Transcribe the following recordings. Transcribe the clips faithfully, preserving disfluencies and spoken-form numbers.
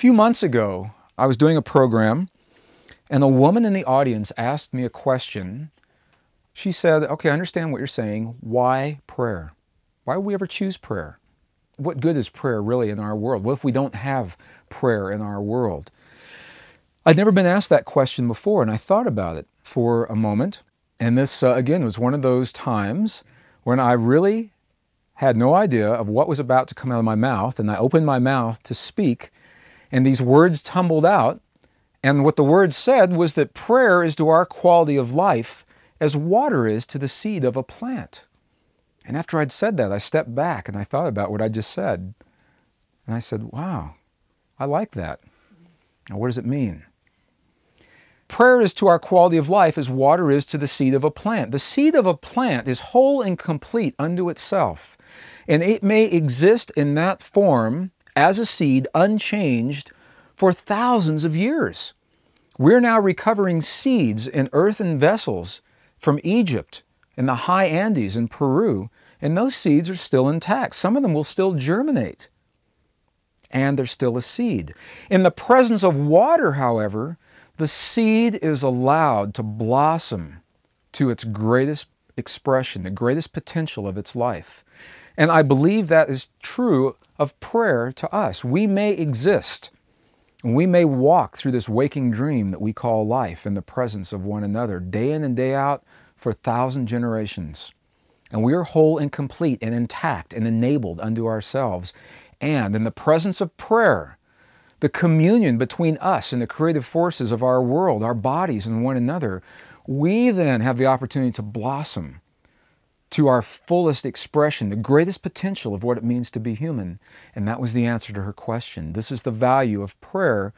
few months ago, I was doing a program, and a woman in the audience asked me a question. She said, okay, I understand what you're saying. Why prayer? Why would we ever choose prayer? What good is prayer really in our world? What if we don't have prayer in our world? I'd never been asked that question before, and I thought about it for a moment. And this, uh, again, was one of those times when I really had no idea of what was about to come out of my mouth, and I opened my mouth to speak, and these words tumbled out. And what the words said was that prayer is to our quality of life as water is to the seed of a plant. And after I'd said that, I stepped back and I thought about what I just said. And I said, wow, I like that. Now, what does it mean? Prayer is to our quality of life as water is to the seed of a plant. The seed of a plant is whole and complete unto itself, and it may exist in that form as a seed unchanged for thousands of years. We're now recovering seeds in earthen vessels from Egypt and the high Andes in Peru, and those seeds are still intact. Some of them will still germinate, and they're still a seed. In the presence of water, however, the seed is allowed to blossom to its greatest expression, the greatest potential of its life. And I believe that is true of prayer to us. We may exist, and we may walk through this waking dream that we call life in the presence of one another, day in and day out for a thousand generations. And we are whole and complete and intact and enabled unto ourselves. And in the presence of prayer, the communion between us and the creative forces of our world, our bodies and one another, we then have the opportunity to blossom to our fullest expression, the greatest potential of what it means to be human. And that was the answer to her question. This is the value of prayer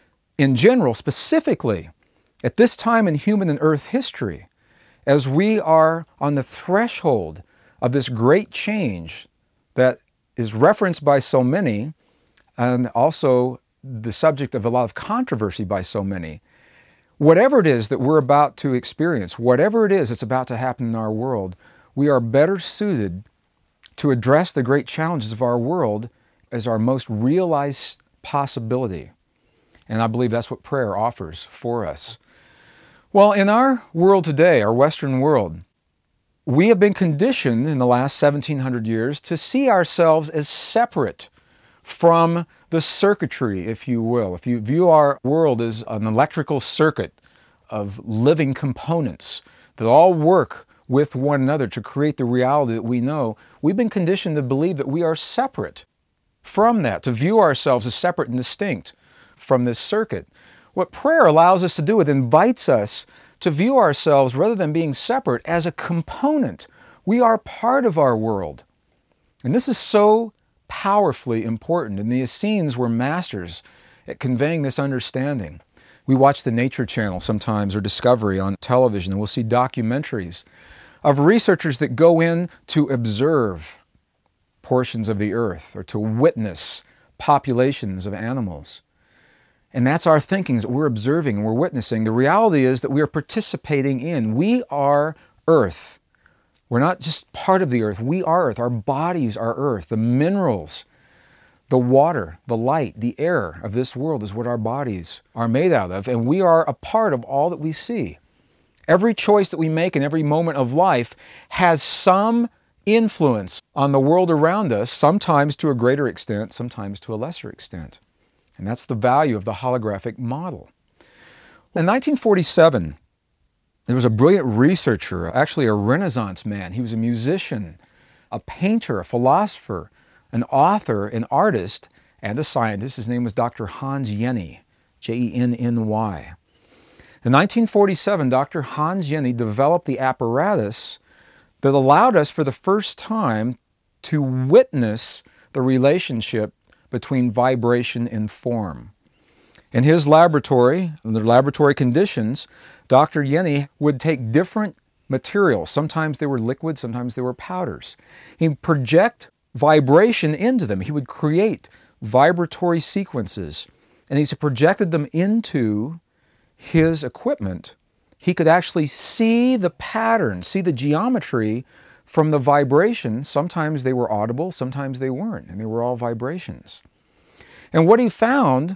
in general, specifically at this time in human and earth history, as we are on the threshold of this great change that is referenced by so many and also the subject of a lot of controversy by so many. Whatever it is that we're about to experience, whatever it is that's about to happen in our world, we are better suited to address the great challenges of our world as our most realized possibility. And I believe that's what prayer offers for us. Well, in our world today, our Western world, we have been conditioned in the last seventeen hundred years to see ourselves as separate from the circuitry, if you will. If you view our world as an electrical circuit of living components that all work with one another to create the reality that we know, we've been conditioned to believe that we are separate from that, to view ourselves as separate and distinct from this circuit. What prayer allows us to do, it invites us to view ourselves, rather than being separate, as a component. We are part of our world. And this is so powerfully important, and the Essenes were masters at conveying this understanding. We watch the Nature Channel sometimes, or Discovery on television, and we'll see documentaries of researchers that go in to observe portions of the earth or to witness populations of animals. And that's our thinking, is that we're observing and we're witnessing. The reality is that we are participating in. We are earth. We're not just part of the earth. We are earth. Our bodies are earth. The minerals, the water, the light, the air of this world is what our bodies are made out of. And we are a part of all that we see. Every choice that we make in every moment of life has some influence on the world around us, sometimes to a greater extent, sometimes to a lesser extent. And that's the value of the holographic model. In nineteen forty-seven, there was a brilliant researcher, actually a Renaissance man. He was a musician, a painter, a philosopher, an author, an artist, and a scientist. His name was Doctor Hans Jenny, J E N N Y. In nineteen forty-seven, Doctor Hans Jenny developed the apparatus that allowed us for the first time to witness the relationship between vibration and form. In his laboratory, under laboratory conditions, Doctor Jenny would take different materials. Sometimes they were liquid, sometimes they were powders. He'd project vibration into them. He would create vibratory sequences, and as he projected them into his equipment, he could actually see the pattern, see the geometry from the vibration. Sometimes they were audible, sometimes they weren't, and they were all vibrations. And what he found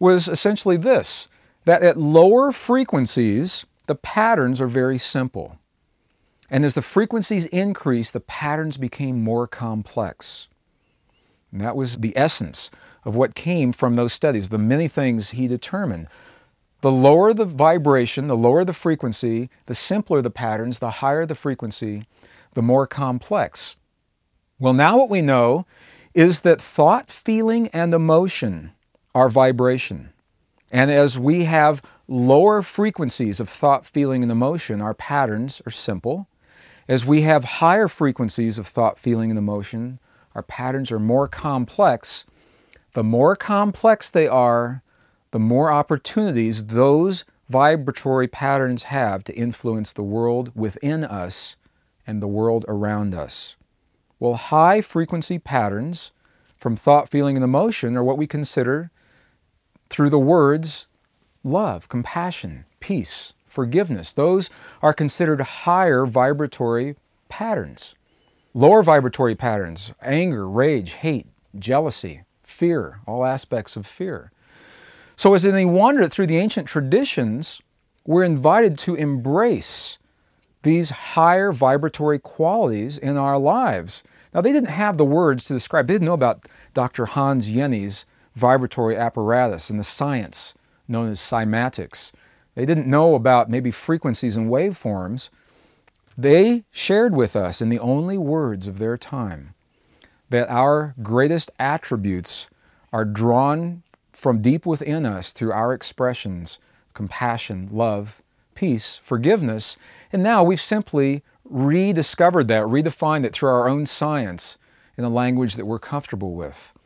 was essentially this, that at lower frequencies, the patterns are very simple. And as the frequencies increased, the patterns became more complex. And that was the essence of what came from those studies, the many things he determined. The lower the vibration, the lower the frequency, the simpler the patterns, the higher the frequency, the more complex. Well, now what we know is that thought, feeling, and emotion are vibration. And as we have lower frequencies of thought, feeling, and emotion, our patterns are simple. As we have higher frequencies of thought, feeling, and emotion, our patterns are more complex. The more complex they are, the more opportunities those vibratory patterns have to influence the world within us and the world around us. Well, high frequency patterns from thought, feeling, and emotion are what we consider through the words love, compassion, peace, forgiveness. Those are considered higher vibratory patterns. Lower vibratory patterns, anger, rage, hate, jealousy, fear, all aspects of fear. So as we wander through the ancient traditions, we're invited to embrace these higher vibratory qualities in our lives. Now, they didn't have the words to describe. They didn't know about Doctor Hans Jenny's vibratory apparatus and the science known as cymatics. They didn't know about maybe frequencies and waveforms. They shared with us in the only words of their time that our greatest attributes are drawn from deep within us through our expressions, compassion, love, peace, forgiveness, and now we've simply rediscovered that, redefined it through our own science in a language that we're comfortable with.